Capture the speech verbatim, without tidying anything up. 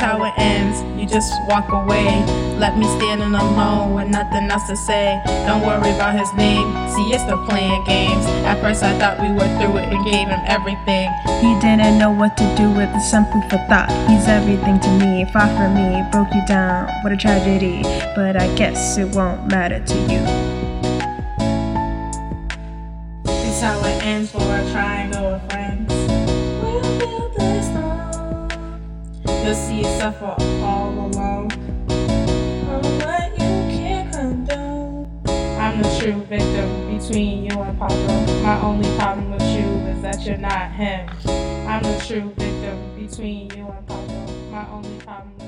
how it ends. You just walk away, let me standing alone with nothing else to say. Don't worry about his name, see it's the playing games. At first I thought we were through it and gave him everything. He didn't know what to do with some food for thought. He's everything to me, fought for me, broke you down, what a tragedy. But I guess it won't matter to you. It's how it ends for a triangle of friends. We'll build this love. You'll see yourself all alone. On what you can't condone. I'm the true victim between you and Pablo. My only problem with you is that you're not him. I'm the true victim between you and Pablo. My only problem